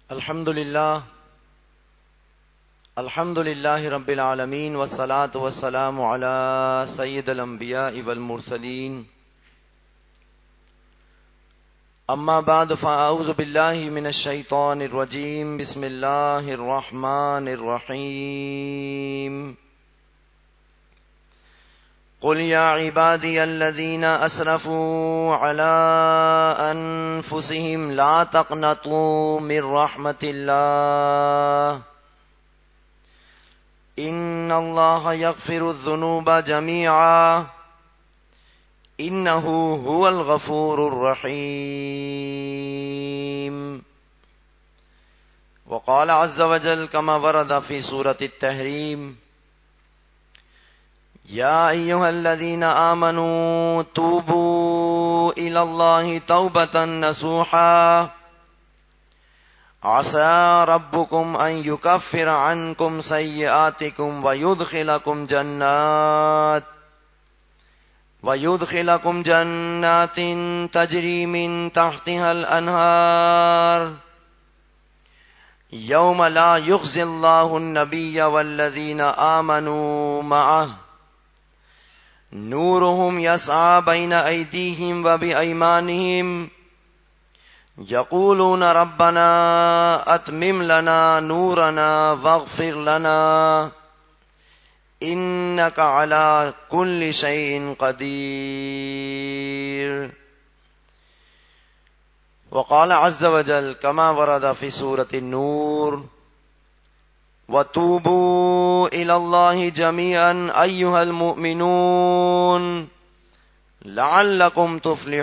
الحمد للہ رب العالمین والصلاة والسلام علی سید الانبیاء والمرسلین اما بعد فاعوذ باللہ من الشیطان الرجیم بسم اللہ الرحمن الرحیم قل یا عبادی الذین اسرفوا علی انفسهم لا تقنطوا من رحمت اللہ ان اللہ یغفر الذنوب جميعا انہ هو الغفور الرحیم وقال عز وجل كما ورد في سورة التحریم یا ایھا الذین آمنوا توبوا الی اللہ توبة نصوحا عسى ربكم أن يكفر عنكم سيئاتكم ويدخلكم جنات تجري من تحتها الأنهار يوم لا يخزي الله النبي والذين آمنوا معه نورهم يسعى بين أيديهم وبأيمانهم یقولون ربنا اتمم لنا نورنا واغفر لنا انک علی کل شیء قدیر وقال عز وجل كما ورد في سورة النور وتوبوا إلى الله جميعا أيها المؤمنون لعلكم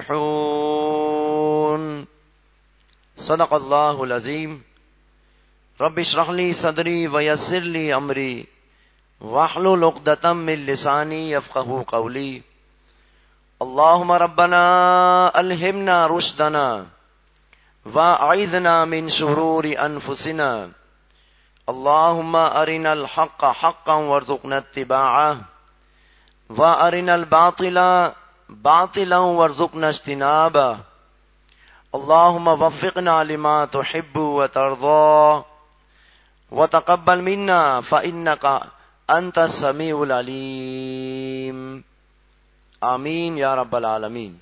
تفلحون صدق اللہ العظیم رب اشرح لی صدری ویسر لی امری واحلل عقدۃ من لسانی یفقہوا قولی اللہم ربنا الہمنا رشدنا واعذنا من شرور انفسنا اللہم ارنا الحق حقا وارزقنا اتباعہ وارنا الباطل باطلا وارزقنا اجتنابہ اللهم وفقنا لما تحب وترضى وتقبل منا فإنك أنت السميع العليم آمین یا رب العالمین۔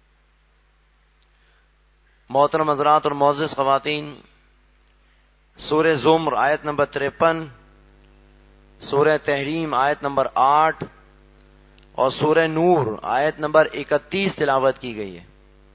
محترم حضرات اور معزز خواتین، سورہ زمر آیت نمبر 53، سورہ تحریم آیت نمبر 8 اور سورہ نور آیت نمبر 31 تلاوت کی گئی ہے۔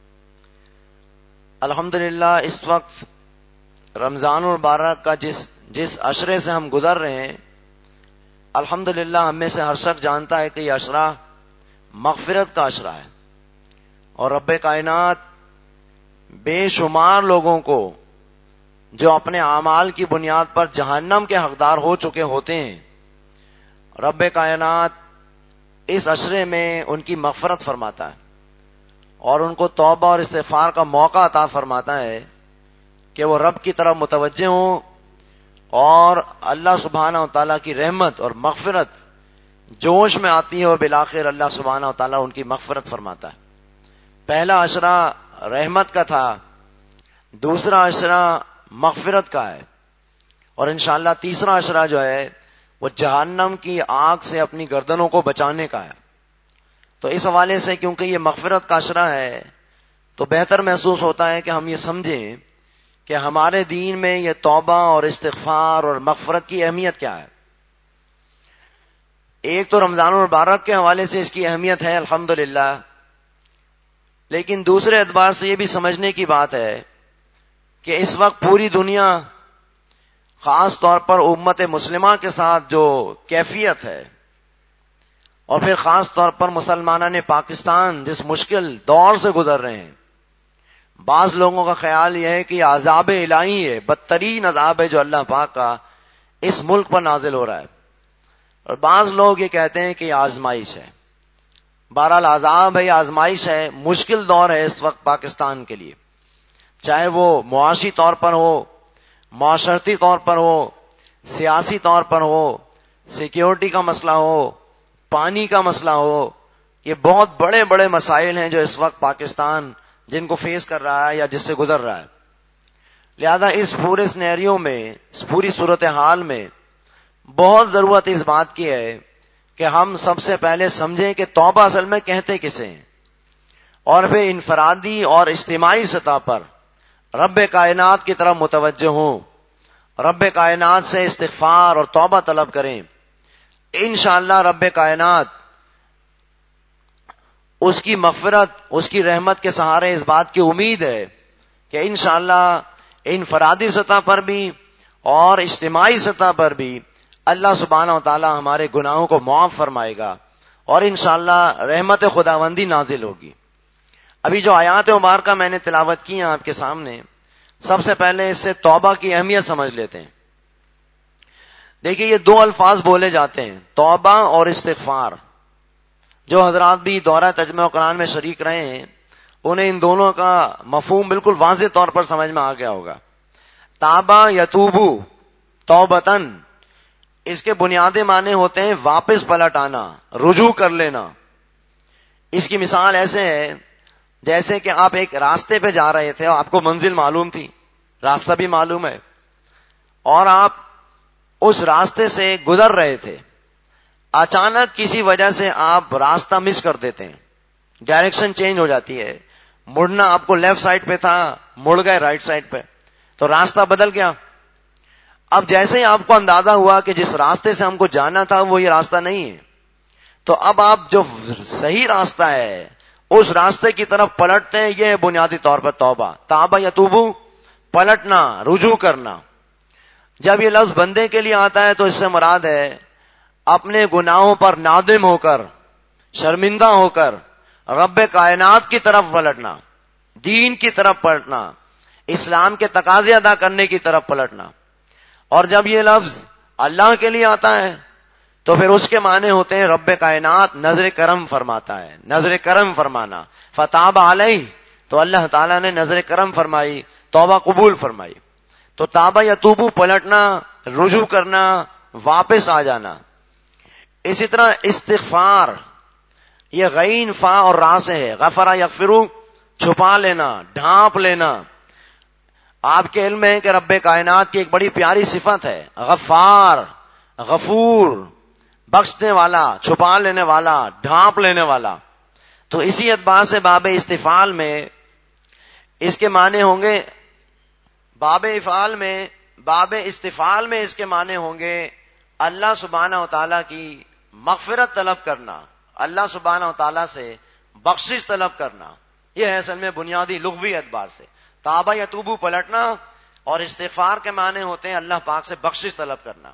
الحمدللہ اس وقت رمضان المبارک کا جس عشرے سے ہم گزر رہے ہیں، الحمدللہ ہم میں سے ہر شخص جانتا ہے کہ یہ عشرہ مغفرت کا عشرہ ہے، اور رب کائنات بے شمار لوگوں کو جو اپنے اعمال کی بنیاد پر جہنم کے حقدار ہو چکے ہوتے ہیں، رب کائنات اس عشرے میں ان کی مغفرت فرماتا ہے اور ان کو توبہ اور استغفار کا موقع عطا فرماتا ہے کہ وہ رب کی طرف متوجہ ہوں اور اللہ سبحانہ و تعالیٰ کی رحمت اور مغفرت جوش میں آتی ہے، اور بالآخر اللہ سبحانہ و تعالیٰ ان کی مغفرت فرماتا ہے۔ پہلا عشرہ رحمت کا تھا، دوسرا عشرہ مغفرت کا ہے، اور انشاءاللہ تیسرا عشرہ جو ہے وہ جہنم کی آگ سے اپنی گردنوں کو بچانے کا ہے۔ تو اس حوالے سے کیونکہ یہ مغفرت کا عشرہ ہے تو بہتر محسوس ہوتا ہے کہ ہم یہ سمجھیں کہ ہمارے دین میں یہ توبہ اور استغفار اور مغفرت کی اہمیت کیا ہے۔ ایک تو رمضان المبارک کے حوالے سے اس کی اہمیت ہے الحمدللہ، لیکن دوسرے اعتبار سے یہ بھی سمجھنے کی بات ہے کہ اس وقت پوری دنیا، خاص طور پر امت مسلمہ کے ساتھ جو کیفیت ہے، اور پھر خاص طور پر مسلمانان پاکستان جس مشکل دور سے گزر رہے ہیں، بعض لوگوں کا خیال یہ ہے کہ یہ عذاب الہی ہے، بدترین عذاب ہے جو اللہ پاک کا اس ملک پر نازل ہو رہا ہے، اور بعض لوگ یہ کہتے ہیں کہ یہ آزمائش ہے۔ بہرحال عذاب ہے یا آزمائش ہے، مشکل دور ہے اس وقت پاکستان کے لیے، چاہے وہ معاشی طور پر ہو، معاشرتی طور پر ہو، سیاسی طور پر ہو، سیکیورٹی کا مسئلہ ہو، پانی کا مسئلہ ہو، یہ بہت بڑے بڑے مسائل ہیں جو اس وقت پاکستان جن کو فیس کر رہا ہے یا جس سے گزر رہا ہے۔ لہذا اس پورے سینیریو میں، اس پوری صورتحال میں بہت ضرورت اس بات کی ہے کہ ہم سب سے پہلے سمجھیں کہ توبہ اصل میں کہتے کسے ہیں، اور پھر انفرادی اور اجتماعی سطح پر رب کائنات کی طرف متوجہ ہوں، رب کائنات سے استغفار اور توبہ طلب کریں. انشاءاللہ رب کائنات اس کی مغفرت، اس کی رحمت کے سہارے اس بات کی امید ہے کہ انشاءاللہ انفرادی سطح پر بھی اور اجتماعی سطح پر بھی اللہ سبحانہ و تعالی ہمارے گناہوں کو معاف فرمائے گا اور انشاءاللہ رحمت خداوندی نازل ہوگی. ابھی جو آیات مبارکہ میں نے تلاوت کی ہیں آپ کے سامنے، سب سے پہلے اس سے توبہ کی اہمیت سمجھ لیتے ہیں. دیکھیے یہ دو الفاظ بولے جاتے ہیں، توبہ اور استغفار. جو حضرات بھی دورہ ترجمہ قرآن میں شریک رہے ہیں انہیں ان دونوں کا مفہوم بالکل واضح طور پر سمجھ میں آ گیا ہوگا. تابا یتوبو توبتن، اس کے بنیادی معنی ہوتے ہیں واپس پلٹ آنا، رجوع کر لینا. اس کی مثال ایسے ہے جیسے کہ آپ ایک راستے پہ جا رہے تھے اور آپ کو منزل معلوم تھی، راستہ بھی معلوم ہے، اور آپ اس راستے سے گزر رہے تھے. اچانک کسی وجہ سے آپ راستہ مس کر دیتے ہیں، ڈائریکشن چینج ہو جاتی ہے، مڑنا آپ کو لیفٹ سائڈ پہ تھا، مڑ گئے رائٹ سائڈ پہ، تو راستہ بدل گیا. اب جیسے ہی آپ کو اندازہ ہوا کہ جس راستے سے ہم کو جانا تھا وہ یہ راستہ نہیں ہے، تو اب آپ جو صحیح راستہ ہے اس راستے کی طرف پلٹتے ہیں. یہ ہے بنیادی طور پر توبہ. تابا یتوبو، پلٹنا، رجوع کرنا. جب یہ لفظ بندے کے لیے آتا ہے تو اس سے مراد ہے اپنے گناہوں پر نادم ہو کر، شرمندہ ہو کر رب کائنات کی طرف پلٹنا، دین کی طرف پلٹنا، اسلام کے تقاضے ادا کرنے کی طرف پلٹنا. اور جب یہ لفظ اللہ کے لیے آتا ہے تو پھر اس کے معنی ہوتے ہیں رب کائنات نظر کرم فرماتا ہے، نظر کرم فرمانا. فتاب علیہ، تو اللہ تعالیٰ نے نظر کرم فرمائی، توبہ قبول فرمائی. تو تابہ یتوبو پلٹنا، رجوع کرنا، واپس آ جانا. اسی طرح استغفار، یہ غین فا اور را سے ہے. غفرا یغفرو، چھپا لینا، ڈھانپ لینا. آپ کے علم میں ہے کہ رب کائنات کی ایک بڑی پیاری صفت ہے غفار، غفور، بخشنے والا، چھپا لینے والا، ڈھانپ لینے والا. تو اسی اعتبار سے باب استفعال میں اس کے معنی ہوں گے، باب استفعال میں اس کے معنی ہوں گے اللہ سبحانہ و تعالیٰ کی مغفرت طلب کرنا، اللہ سبحانہ و تعالیٰ سے بخشش طلب کرنا. یہ ہے اصل میں بنیادی لغوی اعتبار سے. تابہ یتوبو پلٹنا، اور استغفار کے معنی ہوتے ہیں اللہ پاک سے بخشش طلب کرنا.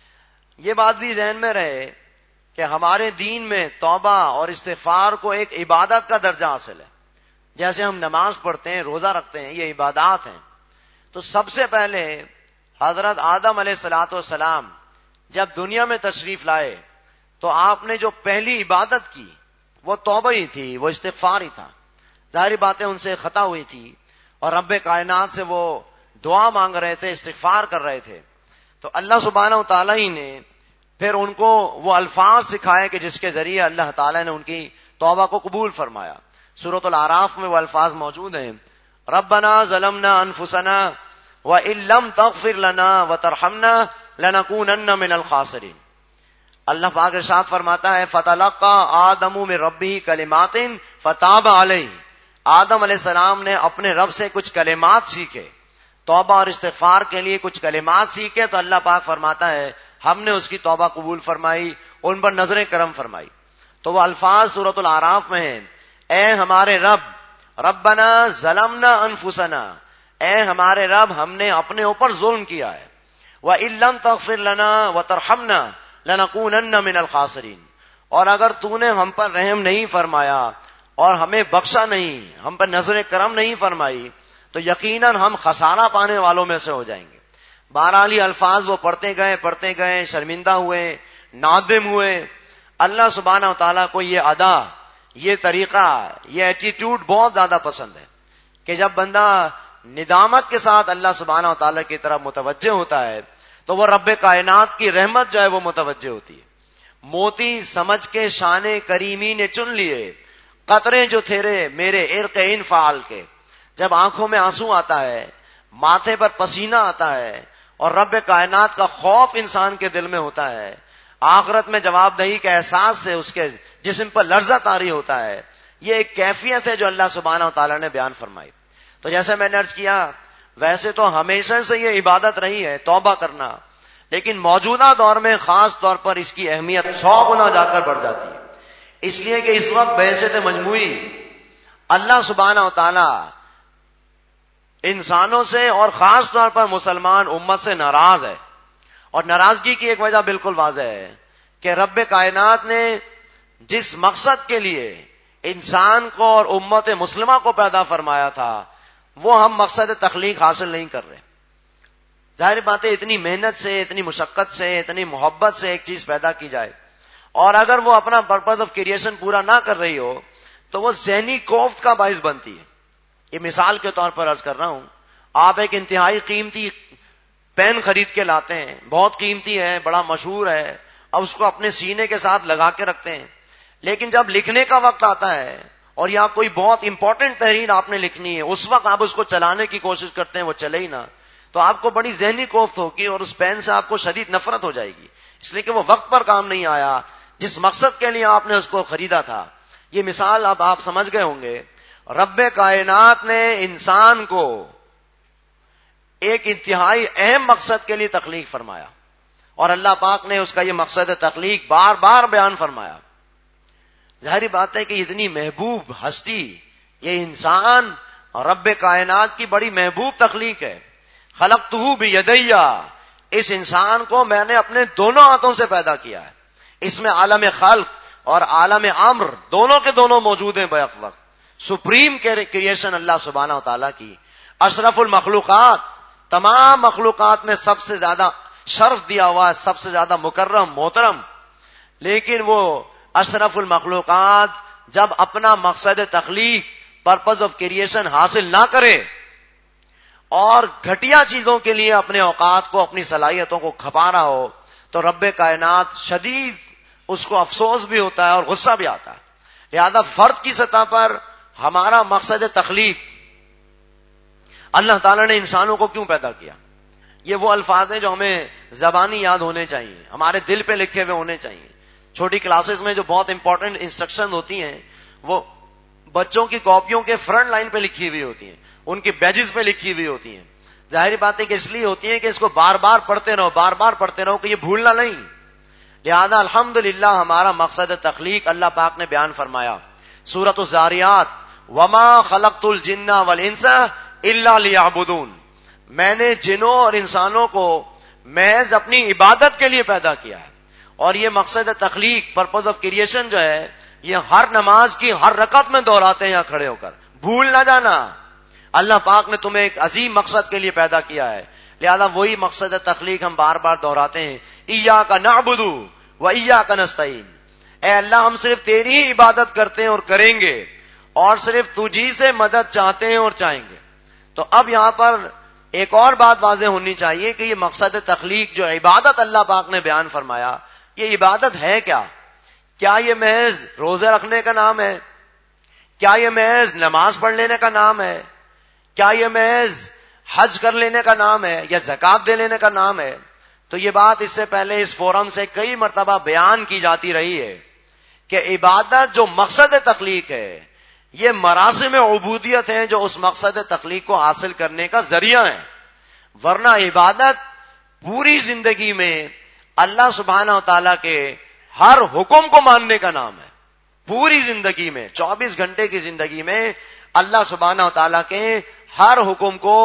یہ بات بھی ذہن میں رہے کہ ہمارے دین میں توبہ اور استغفار کو ایک عبادت کا درجہ حاصل ہے. جیسے ہم نماز پڑھتے ہیں، روزہ رکھتے ہیں، یہ عبادات ہیں. تو سب سے پہلے حضرت آدم علیہ الصلوۃ والسلام جب دنیا میں تشریف لائے تو آپ نے جو پہلی عبادت کی وہ توبہ ہی تھی، وہ استغفار ہی تھا. ظاہری باتیں ان سے خطا ہوئی تھی اور رب کائنات سے وہ دعا مانگ رہے تھے، استغفار کر رہے تھے. تو اللہ سبحانہ و تعالیٰ ہی نے پھر ان کو وہ الفاظ سکھائے کہ جس کے ذریعے اللہ تعالیٰ نے ان کی توبہ کو قبول فرمایا. سورۃ الاعراف میں وہ الفاظ موجود ہیں، ربنا ظلمنا انفسنا وان لم تغفر لنا وترحمنا لنکونن من الخاسرین. اللہ پاک ارشاد فرماتا ہے فتلقى آدم من ربه کلمات فتاب علیہ. آدم علیہ السلام نے اپنے رب سے کچھ کلمات سیکھے، توبہ اور استغفار کے لیے کچھ کلمات سیکھے، تو اللہ پاک فرماتا ہے ہم نے اس کی توبہ قبول فرمائی، ان پر نظر کرم فرمائی. تو وہ الفاظ سورۃ الاعراف میں ہیں، اے ہمارے رب، ربنا ظلمنا انفسنا، اے ہمارے رب ہم نے اپنے اوپر ظلم کیا ہے، وَإِن لَّمْ تَغْفِرْ لَنَا وَتَرْحَمْنَا لَنَكُونَنَّ مِنَ الْخَاسِرِينَ. اور اگر تو نے ہم پر رحم نہیں فرمایا اور ہمیں بخشا نہیں، ہم پر نظر کرم نہیں فرمائی، تو یقیناً ہم خسارہ پانے والوں میں سے ہو جائیں گے. بہرحال یہ الفاظ وہ پڑھتے گئے، شرمندہ ہوئے، نادم ہوئے. اللہ سبحانہ و تعالیٰ کو یہ ادا، یہ طریقہ، یہ ایٹیٹیوڈ بہت زیادہ پسند ہے کہ جب بندہ ندامت کے ساتھ اللہ سبحانہ و تعالیٰ کی طرف متوجہ ہوتا ہے تو وہ رب کائنات کی رحمت جو ہے وہ متوجہ ہوتی ہے. موتی سمجھ کے شان کریمی نے چن لیے قطرے جو تھے میرے عرق انفعال کے. جب آنکھوں میں آنسو آتا ہے، ماتھے پر پسینہ آتا ہے اور رب کائنات کا خوف انسان کے دل میں ہوتا ہے، آخرت میں جواب دہی کے احساس سے اس کے جسم پر لرزہ طاری ہوتا ہے، یہ ایک کیفیت ہے جو اللہ سبحانہ و تعالیٰ نے بیان فرمائی. تو جیسے میں نے عرض کیا، ویسے تو ہمیشہ سے یہ عبادت رہی ہے توبہ کرنا، لیکن موجودہ دور میں خاص طور پر اس کی اہمیت 100 گنا جا کر بڑھ جاتی ہے، اس لیے کہ اس وقت بحثیت مجموعی اللہ سبحانہ و تعالی انسانوں سے اور خاص طور پر مسلمان امت سے ناراض ہے. اور ناراضگی کی ایک وجہ بالکل واضح ہے کہ رب کائنات نے جس مقصد کے لیے انسان کو اور امت مسلمہ کو پیدا فرمایا تھا وہ ہم مقصد تخلیق حاصل نہیں کر رہے. ظاہر بات ہے اتنی محنت سے، اتنی مشقت سے، اتنی محبت سے ایک چیز پیدا کی جائے اور اگر وہ اپنا پرپز آف کریشن پورا نہ کر رہی ہو تو وہ ذہنی کوفت کا باعث بنتی ہے. یہ مثال کے طور پر عرض کر رہا ہوں، آپ ایک انتہائی قیمتی پین خرید کے لاتے ہیں، بہت قیمتی ہے، بڑا مشہور ہے، اب اس کو اپنے سینے کے ساتھ لگا کے رکھتے ہیں، لیکن جب لکھنے کا وقت آتا ہے اور یا کوئی بہت امپورٹنٹ تحریر آپ نے لکھنی ہے، اس وقت آپ اس کو چلانے کی کوشش کرتے ہیں، وہ چلے ہی نہ، تو آپ کو بڑی ذہنی کوفت ہوگی اور اس پین سے آپ کو شدید نفرت ہو جائے گی، اس لیے کہ وہ وقت پر کام نہیں آیا جس مقصد کے لیے آپ نے اس کو خریدا تھا. یہ مثال اب آپ سمجھ گئے ہوں گے. رب کائنات نے انسان کو ایک انتہائی اہم مقصد کے لیے تخلیق فرمایا اور اللہ پاک نے اس کا یہ مقصد تخلیق بار بار بیان فرمایا. ظاہری بات ہے کہ اتنی محبوب ہستی یہ انسان رب کائنات کی بڑی محبوب تخلیق ہے. خلقتہ بیدیا، اس انسان کو میں نے اپنے دونوں ہاتھوں سے پیدا کیا ہے. اس میں عالم خلق اور عالم امر دونوں کے دونوں موجود ہیں بیک وقت. سپریم کریشن اللہ سبحانہ و تعالیٰ کی، اشرف المخلوقات، تمام مخلوقات میں سب سے زیادہ شرف دیا ہوا ہے، سب سے زیادہ مکرم محترم. لیکن وہ اشرف المخلوقات جب اپنا مقصد تخلیق پرپز آف کریشن حاصل نہ کرے اور گھٹیا چیزوں کے لیے اپنے اوقات کو، اپنی صلاحیتوں کو کھپا رہا ہو تو رب کائنات شدید اس کو افسوس بھی ہوتا ہے اور غصہ بھی آتا ہے. لہذا فرد کی سطح پر ہمارا مقصد تخلیق، اللہ تعالیٰ نے انسانوں کو کیوں پیدا کیا، یہ وہ الفاظ ہیں جو ہمیں زبانی یاد ہونے چاہیے، ہمارے دل پہ لکھے ہوئے ہونے چاہیے. چھوٹی کلاسز میں جو بہت امپورٹنٹ انسٹرکشن ہوتی ہیں وہ بچوں کی کاپیوں کے فرنٹ لائن پہ لکھی ہوئی ہوتی ہیں، ان کی بیجز پہ لکھی ہوئی ہوتی ہیں. ظاہری باتیں کہ اس لیے ہوتی ہیں کہ اس کو بار بار پڑھتے رہو، بار بار پڑھتے رہو کہ یہ بھولنا نہیں. لہذا الحمدللہ ہمارا مقصد تخلیق اللہ پاک نے بیان فرمایا. سورۃ الذاریات، وما خلقت الجن والانس الا لیعبدون، میں نے جنوں اور انسانوں کو محض اپنی عبادت کے لیے پیدا کیا ہے. اور یہ مقصد تخلیق پرپز آف کریشن جو ہے یہ ہر نماز کی ہر رکعت میں دہراتے ہیں یہاں کھڑے ہو کر. بھول نہ جانا، اللہ پاک نے تمہیں ایک عظیم مقصد کے لیے پیدا کیا ہے، لہذا وہی مقصد تخلیق ہم بار بار دہراتے ہیں. ایاک نعبد و ایاک نستعین، اے اللہ ہم صرف تیری ہی عبادت کرتے ہیں اور کریں گے اور صرف تجھی سے مدد چاہتے ہیں اور چاہیں گے. تو اب یہاں پر ایک اور بات واضح ہونی چاہیے کہ یہ مقصد تخلیق جو عبادت اللہ پاک نے بیان فرمایا، یہ عبادت ہے کیا؟ کیا یہ محض روزے رکھنے کا نام ہے؟ کیا یہ محض نماز پڑھ لینے کا نام ہے؟ کیا یہ محض حج کر لینے کا نام ہے یا زکات دے لینے کا نام ہے؟ تو یہ بات اس سے پہلے اس فورم سے کئی مرتبہ بیان کی جاتی رہی ہے کہ عبادت جو مقصد تخلیق ہے یہ مراسم عبودیت ہیں جو اس مقصد تخلیق کو حاصل کرنے کا ذریعہ ہے. ورنہ عبادت پوری زندگی میں اللہ سبحانہ و تعالیٰ کے ہر حکم کو ماننے کا نام ہے. پوری زندگی میں 24 گھنٹے کی زندگی میں اللہ سبحانہ و تعالیٰ کے ہر حکم کو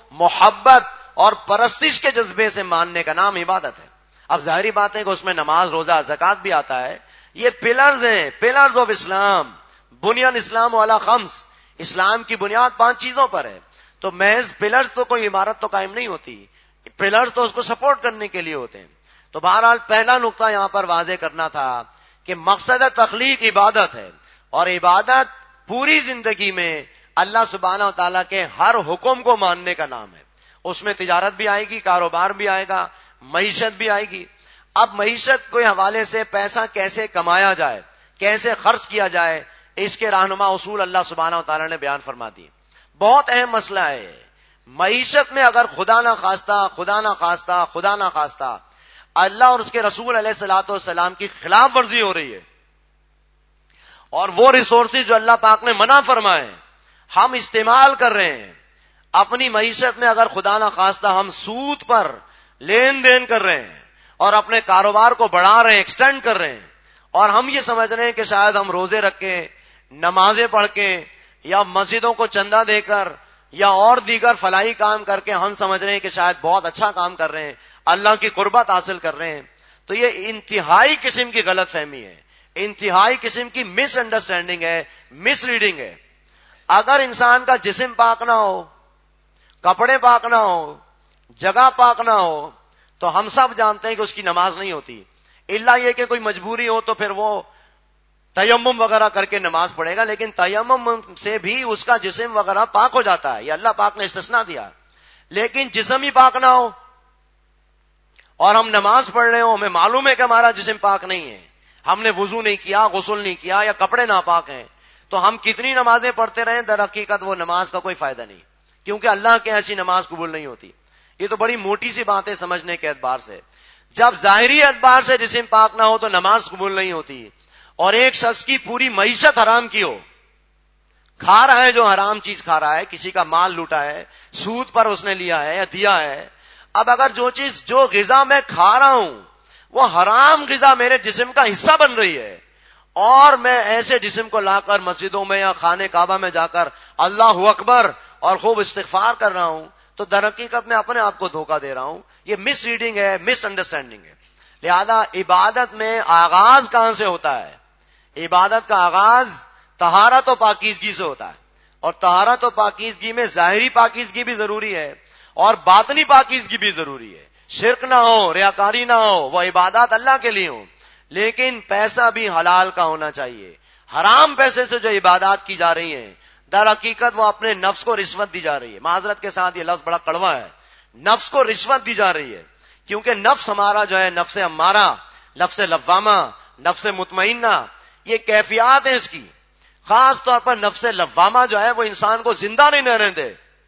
محبت اور پرستش کے جذبے سے ماننے کا نام عبادت ہے. اب ظاہری بات ہے کہ اس میں نماز، روزہ، زکات بھی آتا ہے. یہ پلرز ہیں، پلرز آف اسلام. بنیان اسلام والا خمس، اسلام کی بنیاد 5 چیزوں پر ہے. تو محض پلرز تو کوئی عمارت تو قائم نہیں ہوتی، پلرز تو اس کو سپورٹ کرنے کے لیے ہوتے ہیں. تو بہرحال پہلا نقطہ یہاں پر واضح کرنا تھا کہ مقصد تخلیق عبادت ہے اور عبادت پوری زندگی میں اللہ سبحانہ و تعالیٰ کے ہر حکم کو ماننے کا نام ہے. اس میں تجارت بھی آئے گی، کاروبار بھی آئے گا، معیشت بھی آئے گی. اب معیشت کے حوالے سے پیسہ کیسے کمایا جائے، کیسے خرچ کیا جائے، اس کے رہنما اصول اللہ سبحانہ و تعالیٰ نے بیان فرما دی. بہت اہم مسئلہ ہے. معیشت میں اگر خدا نہ خواستہ اللہ اور اس کے رسول علیہ الصلوۃ والسلام کی خلاف ورزی ہو رہی ہے، اور وہ ریسورسز جو اللہ پاک نے منع فرمائے ہم استعمال کر رہے ہیں اپنی معیشت میں، اگر خدا نہ خواستہ ہم سود پر لین دین کر رہے ہیں اور اپنے کاروبار کو بڑھا رہے ہیں، ایکسٹینڈ کر رہے ہیں، اور ہم یہ سمجھ رہے ہیں کہ شاید ہم روزے رکھ کے، نمازیں پڑھ کے، یا مسجدوں کو چندہ دے کر، یا اور دیگر فلاحی کام کر کے ہم سمجھ رہے ہیں کہ شاید بہت اچھا کام کر رہے ہیں، اللہ کی قربت حاصل کر رہے ہیں، تو یہ انتہائی قسم کی غلط فہمی ہے، انتہائی قسم کی مس انڈرسٹینڈنگ ہے، مس ریڈنگ ہے۔ اگر انسان کا جسم پاک نہ ہو، کپڑے پاک نہ ہو، جگہ پاک نہ ہو، تو ہم سب جانتے ہیں کہ اس کی نماز نہیں ہوتی، الا یہ کہ کوئی مجبوری ہو تو پھر وہ تیمم وغیرہ کر کے نماز پڑھے گا، لیکن تیمم سے بھی اس کا جسم وغیرہ پاک ہو جاتا ہے، یہ اللہ پاک نے استثناء دیا۔ لیکن جسم ہی پاک نہ ہو اور ہم نماز پڑھ رہے ہوں، ہمیں معلوم ہے کہ ہمارا جسم پاک نہیں ہے، ہم نے وضو نہیں کیا، غسل نہیں کیا، یا کپڑے ناپاک ہیں، تو ہم کتنی نمازیں پڑھتے رہیں، در حقیقت وہ نماز کا کوئی فائدہ نہیں، کیونکہ اللہ کے ایسی نماز قبول نہیں ہوتی۔ یہ تو بڑی موٹی سی بات ہے سمجھنے کے اعتبار سے۔ جب ظاہری اعتبار سے جسم پاک نہ ہو تو نماز قبول نہیں ہوتی، اور ایک شخص کی پوری معیشت حرام کی ہو، کھا رہا ہے جو حرام چیز کھا رہا ہے، کسی کا مال لوٹا ہے، سود پر اس نے لیا ہے یا دیا ہے، اب اگر جو غذا میں کھا رہا ہوں وہ حرام غذا میرے جسم کا حصہ بن رہی ہے، اور میں ایسے جسم کو لا کر مسجدوں میں یا خانے کعبہ میں جا کر اللہ اکبر اور خوب استغفار کر رہا ہوں، تو در حقیقت میں اپنے آپ کو دھوکہ دے رہا ہوں۔ یہ مس ریڈنگ ہے، مس انڈرسٹینڈنگ ہے۔ لہذا عبادت میں آغاز کہاں سے ہوتا ہے؟ عبادت کا آغاز طہارت و پاکیزگی سے ہوتا ہے، اور طہارت و پاکیزگی میں ظاہری پاکیزگی بھی ضروری ہے اور باطنی پاکیزگی بھی ضروری ہے، شرک نہ ہو، ریاکاری نہ ہو، وہ عبادات اللہ کے لیے ہوں، لیکن پیسہ بھی حلال کا ہونا چاہیے۔ حرام پیسے سے جو عبادات کی جا رہی ہیں در حقیقت وہ اپنے نفس کو رشوت دی جا رہی ہے۔ معذرت کے ساتھ یہ لفظ بڑا کڑوا ہے، نفس کو رشوت دی جا رہی ہے، کیونکہ نفس ہمارا جو ہے نفس امارہ، نفس لوامہ، نفس مطمئنہ، یہ کیفیات ہیں اس کی۔ خاص طور پر نفس لوامہ جو ہے وہ انسان کو زندہ نہیں رہنے دے،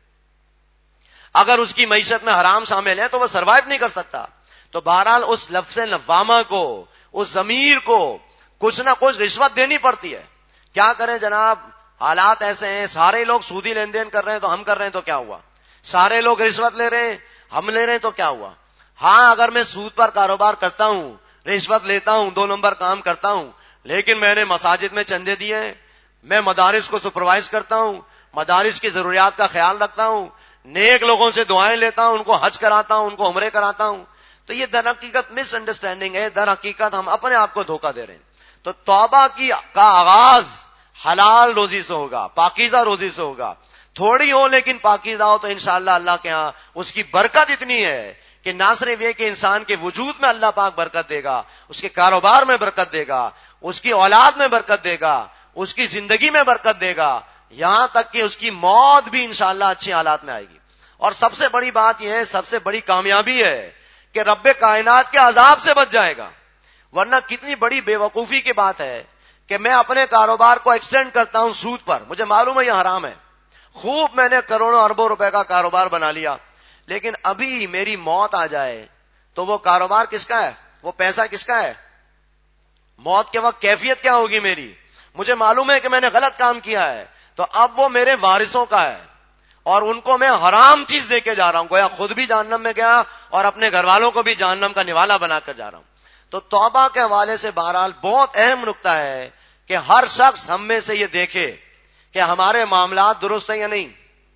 اگر اس کی معیشت میں حرام شامل ہے تو وہ سروائیو نہیں کر سکتا۔ تو بہرحال اس نفس لوامہ کو، اس ضمیر کو کچھ نہ کچھ رشوت دینی پڑتی ہے۔ کیا کریں جناب، حالات ایسے ہیں، سارے لوگ سودی لین دین کر رہے ہیں تو ہم کر رہے ہیں تو کیا ہوا، سارے لوگ رشوت لے رہے ہیں ہم لے رہے ہیں تو کیا ہوا۔ ہاں اگر میں سود پر کاروبار کرتا ہوں، رشوت لیتا ہوں، 2 نمبر کام کرتا ہوں، لیکن میں نے مساجد میں چندے دیے ہیں، میں مدارس کو سپروائز کرتا ہوں، مدارس کی ضروریات کا خیال رکھتا ہوں، نیک لوگوں سے دعائیں لیتا ہوں، ان کو حج کراتا ہوں، ان کو عمرے کراتا ہوں، تو یہ در حقیقت مس انڈرسٹینڈنگ ہے، در حقیقت ہم اپنے آپ کو دھوکہ دے رہے ہیں۔ تو توبہ کا آغاز حلال روزی سے ہوگا، پاکیزہ روزی سے ہوگا، تھوڑی ہو لیکن پاکیزہ ہو تو انشاءاللہ اللہ کے ہاں اس کی برکت اتنی ہے کہ نہ صرف یہ کہ انسان کے وجود میں اللہ پاک برکت دے گا، اس کے کاروبار میں برکت دے گا، اس کی اولاد میں برکت دے گا، اس کی زندگی میں برکت دے گا، یہاں تک کہ اس کی موت بھی انشاءاللہ اچھی حالات میں آئے گی۔ اور سب سے بڑی بات یہ ہے، سب سے بڑی کامیابی ہے کہ رب کائنات کے عذاب سے بچ جائے گا۔ ورنہ کتنی بڑی بے وقوفی کی بات ہے کہ میں اپنے کاروبار کو ایکسٹینڈ کرتا ہوں سود پر، مجھے معلوم ہے یہ حرام ہے، خوب میں نے کروڑوں اربوں روپے کا کاروبار بنا لیا، لیکن ابھی میری موت آ جائے تو وہ کاروبار کس کا ہے، وہ پیسہ کس کا ہے، موت کے وقت کیفیت کیا ہوگی میری، مجھے معلوم ہے کہ میں نے غلط کام کیا ہے، تو اب وہ میرے وارثوں کا ہے اور ان کو میں حرام چیز دے کے جا رہا ہوں، گویا خود بھی جہنم میں گیا اور اپنے گھر والوں کو بھی جہنم کا نوالا بنا کر جا رہا ہوں۔ تو توبہ کے حوالے سے بہرحال بہت اہم نکتہ ہے کہ ہر شخص ہم میں سے یہ دیکھے کہ ہمارے معاملات درست ہیں یا نہیں،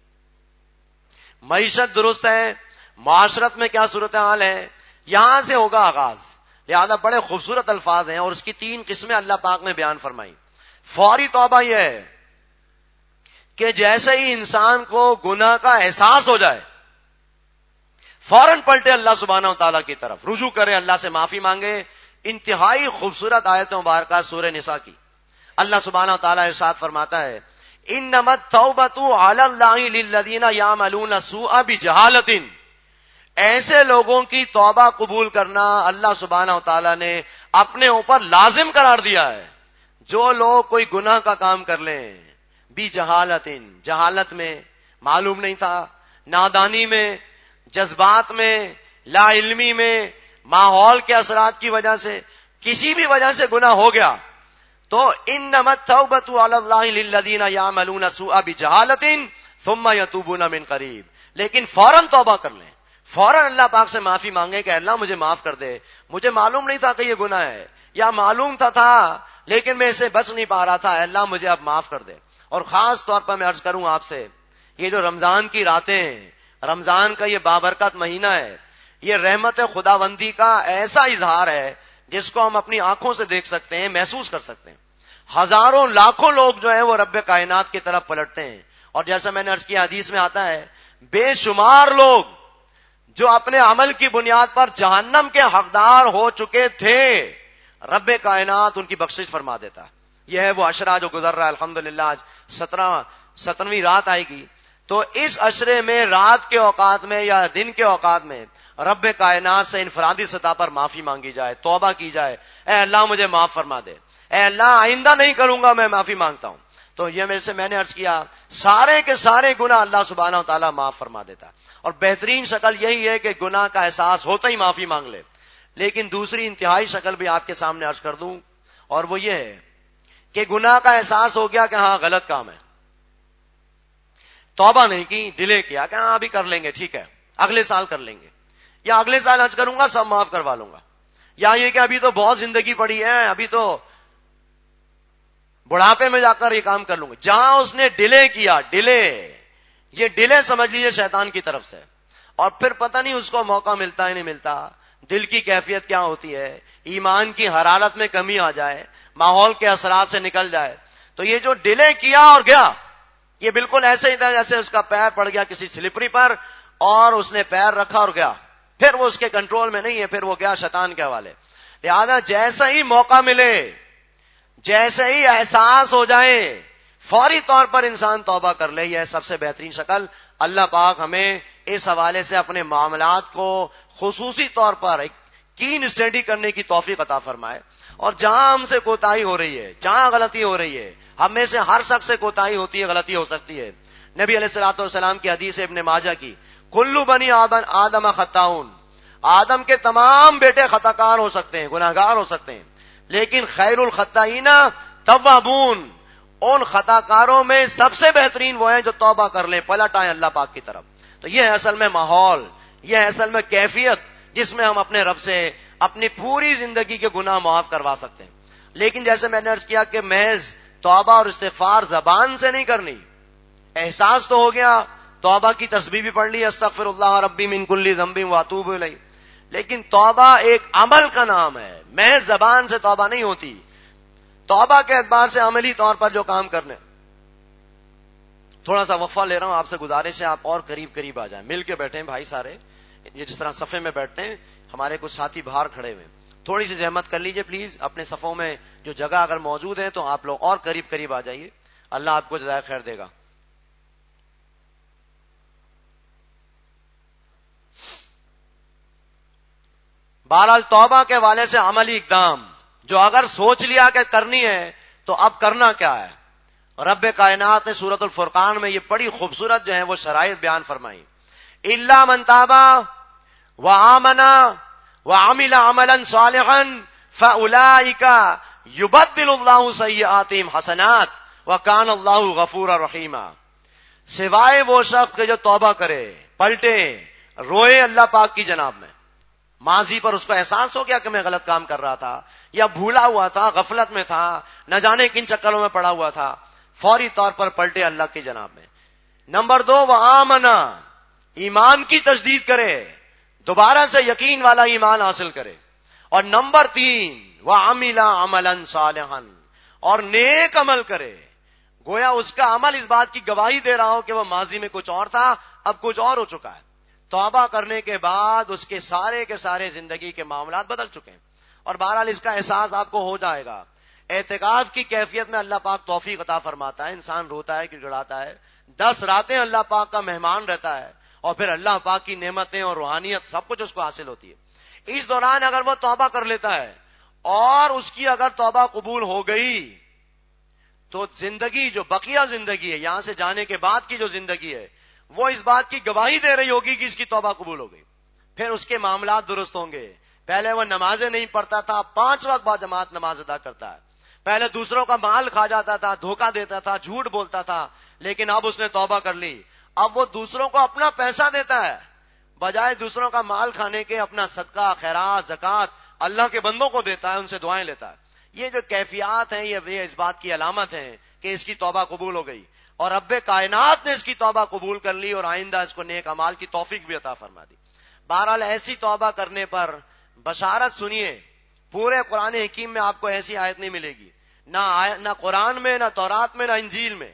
معیشت درست ہے، معاشرت میں کیا صورتحال ہے، یہاں سے ہوگا آغاز۔ لہذا بڑے خوبصورت الفاظ ہیں اور اس کی 3 قسمیں اللہ پاک نے بیان فرمائی۔ فوری توبہ یہ ہے کہ جیسے ہی انسان کو گناہ کا احساس ہو جائے فوراً پلٹے اللہ سبحانہ و تعالیٰ کی طرف، رجوع کرے، اللہ سے معافی مانگے۔ انتہائی خوبصورت آیت مبارکہ سورہ نساء کی، اللہ سبحانہ و تعالیٰ ارشاد فرماتا ہے انما التوبۃ علی اللہ للذین یعملون السوء بجہالۃ، ایسے لوگوں کی توبہ قبول کرنا اللہ سبحانہ و تعالیٰ نے اپنے اوپر لازم قرار دیا ہے۔ جو لوگ کوئی گناہ کا کام کر لیں بجہالۃ، جہالت میں، معلوم نہیں تھا، نادانی میں، جذبات میں، لا علمی میں، ماحول کے اثرات کی وجہ سے، کسی بھی وجہ سے گناہ ہو گیا تو انما التوبۃ علی اللہ للذین یعملون السوء بجہالۃ ثم یتوبون من قریب. لیکن فوراً توبہ کر لیں، فوراً اللہ پاک سے معافی مانگیں کہ اللہ مجھے معاف کر دے، مجھے معلوم نہیں تھا کہ یہ گناہ ہے، یا معلوم تھا لیکن میں اسے بچ نہیں پا رہا تھا، اللہ مجھے اب معاف کر دے. اور خاص طور پر میں عرض کروں آپ سے، یہ جو رمضان کی راتیں ہیں، رمضان کا یہ بابرکت مہینہ ہے، یہ رحمت خداوندی کا ایسا اظہار ہے جس کو ہم اپنی آنکھوں سے دیکھ سکتے ہیں، محسوس کر سکتے ہیں. ہزاروں لاکھوں لوگ جو ہیں وہ رب کائنات کی طرف پلٹتے ہیں. اور جیسا میں نے عرض کیا حدیث میں آتا ہے، بے شمار لوگ جو اپنے عمل کی بنیاد پر جہنم کے حقدار ہو چکے تھے، رب کائنات ان کی بخشش فرما دیتا. یہ ہے وہ عشرہ جو گزر رہا ہے. الحمدللہ آج 17ویں رات آئے گی. تو اس عشرے میں رات کے اوقات میں یا دن کے اوقات میں رب کائنات سے انفرادی سطح پر معافی مانگی جائے، توبہ کی جائے، اے اللہ مجھے معاف فرما دے، اے اللہ آئندہ نہیں کروں گا، میں معافی مانگتا ہوں. تو یہ میں نے عرض کیا، سارے کے سارے گناہ اللہ سبحانہ و تعالیٰ معاف فرما دیتا. اور بہترین شکل یہی ہے کہ گناہ کا احساس ہوتا ہی معافی مانگ لے. لیکن دوسری انتہائی شکل بھی آپ کے سامنے عرض کر دوں، اور وہ یہ ہے کہ گناہ کا احساس ہو گیا کہ ہاں غلط کام ہے، توبہ نہیں کی، ڈیلے کیا کہ ہاں ابھی کر لیں گے، ٹھیک ہے اگلے سال کر لیں گے، یا اگلے سال حج کروں گا سب معاف کروا لوں گا، یا یہ کہ ابھی تو بہت زندگی پڑی ہے، ابھی تو بڑھاپے میں جا کر یہ کام کر لوں گا. جہاں اس نے ڈیلے کیا، یہ ڈیلے سمجھ لیجیے شیطان کی طرف سے. اور پھر پتہ نہیں اس کو موقع ملتا ہے نہیں ملتا، دل کی کیفیت کیا ہوتی ہے، ایمان کی حرارت میں کمی آ جائے، ماحول کے اثرات سے نکل جائے. تو یہ جو ڈیلے کیا اور گیا، یہ بالکل ایسے ہی تھا جیسے اس کا پیر پڑ گیا کسی سلپری پر اور اس نے پیر رکھا اور گیا، پھر وہ اس کے کنٹرول میں نہیں ہے، پھر وہ گیا شیطان کے حوالے. لہذا جیسا ہی موقع ملے، جیسے ہی احساس ہو جائے، فوری طور پر انسان توبہ کر لے. یہ سب سے بہترین شکل. اللہ پاک ہمیں اس حوالے سے اپنے معاملات کو خصوصی طور پر ایک کین اسٹڈی کرنے کی توفیق عطا فرمائے. اور جہاں ہم سے کوتاہی ہو رہی ہے، جہاں غلطی ہو رہی ہے، ہم میں سے ہر شخص سے کوتاہی ہوتی ہے، غلطی ہو سکتی ہے. نبی علیہ الصلوۃ والسلام کی حدیث ابن ماجہ کی، کلو بنی آدم خطاؤن، آدم کے تمام بیٹے خطا کار ہو سکتے ہیں، گناہ گار ہو سکتے ہیں، لیکن خیر الخطائین توابون، ان خطا کاروں میں سب سے بہترین وہ ہیں جو توبہ کر لیں، پلٹ آئیں اللہ پاک کی طرف. تو یہ ہے اصل میں ماحول، یہ ہے اصل میں کیفیت جس میں ہم اپنے رب سے اپنی پوری زندگی کے گناہ معاف کروا سکتے ہیں. لیکن جیسے میں نے عرض کیا کہ محض توبہ اور استغفار زبان سے نہیں کرنی. احساس تو ہو گیا، توبہ کی تسبیح بھی پڑھ لی، استغفر اللہ ربی من کل ذنب واتوب الیہ، لیکن توبہ ایک عمل کا نام ہے، محض زبان سے توبہ نہیں ہوتی. توبہ کے اعتبار سے عملی طور پر جو کام کرنے. تھوڑا سا وقفہ لے رہا ہوں آپ سے، گزارش ہے آپ اور قریب آ جائیں، مل کے بیٹھیں بھائی سارے. یہ جس طرح صفے میں بیٹھتے ہیں، ہمارے کچھ ساتھی باہر کھڑے ہوئے، تھوڑی سی زحمت کر لیجئے پلیز. اپنے صفوں میں جو جگہ اگر موجود ہے تو آپ لوگ اور قریب آ جائیے، اللہ آپ کو جزائے خیر دے گا. بہرحال توبہ کے والے سے عملی اقدام جو اگر سوچ لیا کہ کرنی ہے تو اب کرنا کیا ہے. رب کائنات نے سورۃ الفرقان میں یہ بڑی خوبصورت جو ہے وہ شرائط بیان فرمائی. الا من تاب وآمن وعمل عملا صالحا فاولئک یبدل اللہ سیئاتہم حسنات وکان اللہ غفورا رحیما. سوائے وہ شخص کے جو توبہ کرے، پلٹے، روئے اللہ پاک کی جناب میں، ماضی پر اس کو احساس ہو گیا کہ میں غلط کام کر رہا تھا، یا بھولا ہوا تھا، غفلت میں تھا، نہ جانے کن چکروں میں پڑا ہوا تھا، فوری طور پر پلٹے اللہ کی جناب میں. نمبر 2، وآمنا، ایمان کی تجدید کرے، دوبارہ سے یقین والا ایمان حاصل کرے. اور نمبر 3، وعمل عملا صالحا، اور نیک عمل کرے. گویا اس کا عمل اس بات کی گواہی دے رہا ہو کہ وہ ماضی میں کچھ اور تھا، اب کچھ اور ہو چکا ہے. توبہ کرنے کے بعد اس کے سارے زندگی کے معاملات بدل چکے ہیں. اور بہرحال اس کا احساس آپ کو ہو جائے گا. اعتکاف کی کیفیت میں اللہ پاک توفیق عطا فرماتا ہے، انسان روتا ہے، گڑگڑاتا ہے، 10 راتیں اللہ پاک کا مہمان رہتا ہے، اور پھر اللہ پاک کی نعمتیں اور روحانیت سب کچھ اس کو حاصل ہوتی ہے. اس دوران اگر وہ توبہ کر لیتا ہے اور اس کی اگر توبہ قبول ہو گئی تو زندگی جو بقیہ زندگی ہے، یہاں سے جانے کے بعد کی جو زندگی ہے، وہ اس بات کی گواہی دے رہی ہوگی کہ اس کی توبہ قبول ہو گئی. پھر اس کے معاملات درست ہوں گے. پہلے وہ نمازیں نہیں پڑھتا تھا, 5 وقت بعد جماعت نماز ادا کرتا ہے. پہلے دوسروں کا مال کھا جاتا تھا, دھوکہ دیتا تھا, جھوٹ بولتا تھا, لیکن اب اس نے توبہ کر لی. اب وہ دوسروں کو اپنا پیسہ دیتا ہے, بجائے دوسروں کا مال کھانے کے اپنا صدقہ, خیرات, زکات اللہ کے بندوں کو دیتا ہے, ان سے دعائیں لیتا ہے. یہ جو کیفیات ہیں یہ اس بات کی علامت ہے کہ اس کی توبہ قبول ہو گئی, اور رب کائنات نے اس کی توبہ قبول کر لی اور آئندہ اس کو نیک اعمال کی توفیق بھی عطا فرما دی. بہرحال ایسی توبہ کرنے پر بشارت سنیے, پورے قرآن حکیم میں آپ کو ایسی آیت نہیں ملے گی, نہ قرآن میں, نہ تورات میں, نہ انجیل میں.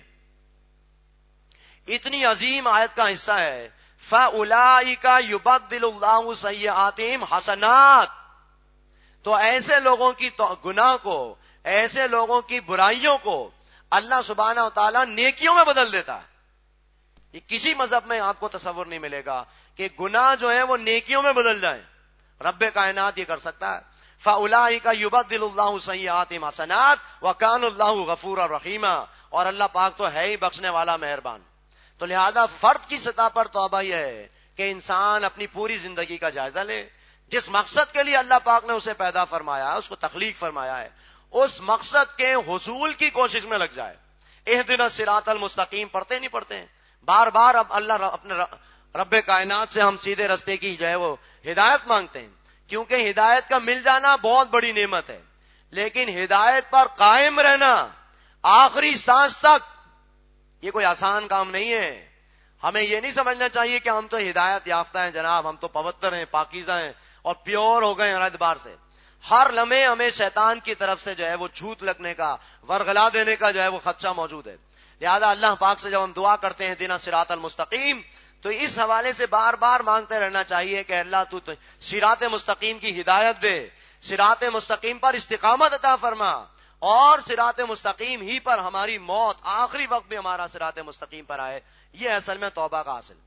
اتنی عظیم آیت کا حصہ ہے فَأُولَئِكَ يُبَدِّلُ اللَّهُ سَيِّئَاتِهِمْ حَسَنَاتٍ. تو ایسے لوگوں کی گناہ کو, ایسے لوگوں کی برائیوں کو اللہ سبحانہ و تعالیٰ نیکیوں میں بدل دیتا ہے. یہ کسی مذہب میں آپ کو تصور نہیں ملے گا کہ گناہ جو ہے وہ نیکیوں میں بدل جائیں. رب کائنات یہ کر سکتا ہے. فَأُولَئِكَ يُبَدِّلُ اللَّهُ سَيِّئَاتِهِمْ حَسَنَاتٍ وَكَانَ اللَّهُ غَفُورًا رَحِيمًا. اور اللہ پاک تو ہے ہی بخشنے والا, مہربان. تو لہذا فرد کی سطح پر توبہ یہ ہے کہ انسان اپنی پوری زندگی کا جائزہ لے. جس مقصد کے لیے اللہ پاک نے اسے پیدا فرمایا ہے, اس کو تخلیق فرمایا ہے, اس مقصد کے حصول کی کوشش میں لگ جائے. اہدنا الصراط المستقیم پڑھتے نہیں پڑھتے ہیں بار بار. اب اللہ اپنے رب کائنات سے ہم سیدھے رستے کی جو ہے وہ ہدایت مانگتے ہیں, کیونکہ ہدایت کا مل جانا بہت بڑی نعمت ہے, لیکن ہدایت پر قائم رہنا آخری سانس تک یہ کوئی آسان کام نہیں ہے. ہمیں یہ نہیں سمجھنا چاہیے کہ ہم تو ہدایت یافتہ ہیں جناب, ہم تو پوتر ہیں, پاکیزہ ہیں اور پیور ہو گئے ہیں اعتبار سے. ہر لمحے ہمیں شیطان کی طرف سے جو ہے وہ چھوت لگنے کا, ورغلا دینے کا جو ہے وہ خدشہ موجود ہے. لہذا اللہ پاک سے جب ہم دعا کرتے ہیں دینا صراط المستقیم, تو اس حوالے سے بار بار مانگتے رہنا چاہیے کہ اللہ تو صراط مستقیم کی ہدایت دے, صراط مستقیم پر استقامت عطا فرما, اور صراط مستقیم ہی پر ہماری موت آخری وقت بھی ہمارا صراط مستقیم پر آئے. یہ اصل میں توبہ کا حاصل.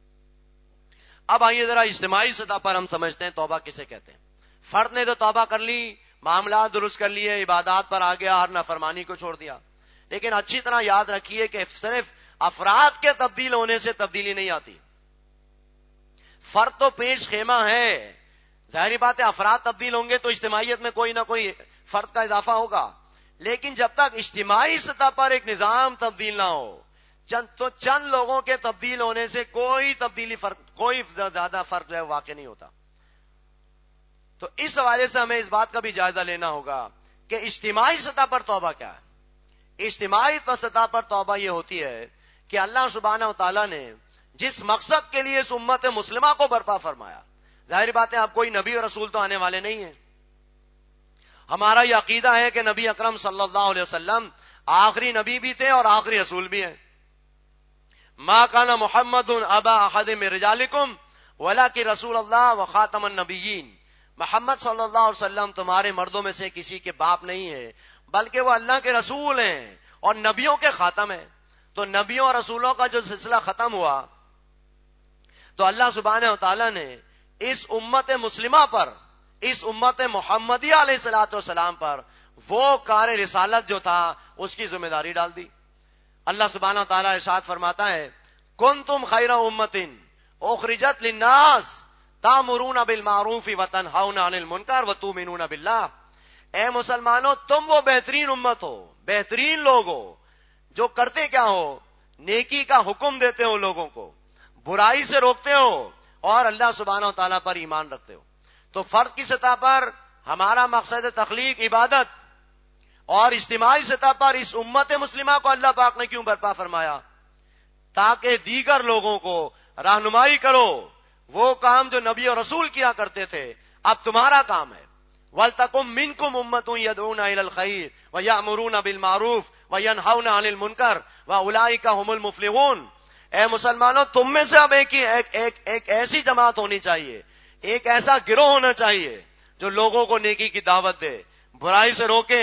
اب آئیے ذرا اجتماعی سطح پر ہم سمجھتے ہیں توبہ کسے کہتے ہیں. فرد نے تو توبہ کر لی, معاملات درست کر لیے, عبادات پر آ گیا, ہر نافرمانی کو چھوڑ دیا, لیکن اچھی طرح یاد رکھیے کہ صرف افراد کے تبدیل ہونے سے تبدیلی نہیں آتی. فرد تو پیش خیمہ ہے, ظاہری بات ہے افراد تبدیل ہوں گے تو اجتماعیت میں کوئی نہ کوئی فرد کا اضافہ ہوگا, لیکن جب تک اجتماعی سطح پر ایک نظام تبدیل نہ ہو, چند لوگوں کے تبدیل ہونے سے کوئی تبدیلی کوئی زیادہ فرق جو ہے واقع نہیں ہوتا. تو اس حوالے سے ہمیں اس بات کا بھی جائزہ لینا ہوگا کہ اجتماعی سطح پر توبہ کیا ہے. اجتماعی سطح پر توبہ یہ ہوتی ہے کہ اللہ سبحانہ و تعالیٰ نے جس مقصد کے لیے اس امت مسلمہ کو برپا فرمایا, ظاہر بات ہے آپ کوئی نبی اور رسول تو آنے والے نہیں ہیں. ہمارا یہ عقیدہ ہے کہ نبی اکرم صلی اللہ علیہ وسلم آخری نبی بھی تھے اور آخری رسول بھی ہیں. ما کان محمد ابا احد من رجالکم ولکن رسول اللہ وخاتم النبیین. محمد صلی اللہ علیہ وسلم تمہارے مردوں میں سے کسی کے باپ نہیں ہے, بلکہ وہ اللہ کے رسول ہیں اور نبیوں کے خاتم ہیں. تو نبیوں اور رسولوں کا جو سلسلہ ختم ہوا تو اللہ سبحانہ و تعالیٰ نے اس امت مسلمہ پر, اس امت محمدیہ علیہ الصلوۃ والسلام پر وہ کار رسالت جو تھا اس کی ذمہ داری ڈال دی. اللہ سبحانہ و تعالیٰ ارشاد فرماتا ہے کنتم خیر امۃ اخرجت للناس تأمرون بالمعروف وتنہون عن المنکر وتؤمنون باللہ. اے مسلمانوں, تم وہ بہترین امت ہو, بہترین لوگ ہو جو کرتے کیا ہو, نیکی کا حکم دیتے ہو لوگوں کو, برائی سے روکتے ہو اور اللہ سبحانہ و تعالیٰ پر ایمان رکھتے ہو. تو فرد کی سطح پر ہمارا مقصد تخلیق عبادت, اور اجتماعی سطح پر اس امت مسلمہ کو اللہ پاک نے کیوں برپا فرمایا؟ تاکہ دیگر لوگوں کو رہنمائی کرو, وہ کام جو نبی اور رسول کیا کرتے تھے اب تمہارا کام ہے. وَلْتَقُمْ مِنْكُمْ أُمَّةٌ يَدْعُونَ إِلَى الْخَيْرِ وَيَأْمُرُونَ بِالْمَعْرُوفِ وَيَنْهَوْنَ عَنِ الْمُنْكَرِ وَأُولَئِكَ هُمُ الْمُفْلِحُونَ. اے مسلمانوں, تم میں سے اب ایک ایسی جماعت ہونی چاہیے, ایک ایسا گروہ ہونا چاہیے جو لوگوں کو نیکی کی دعوت دے, برائی سے روکے,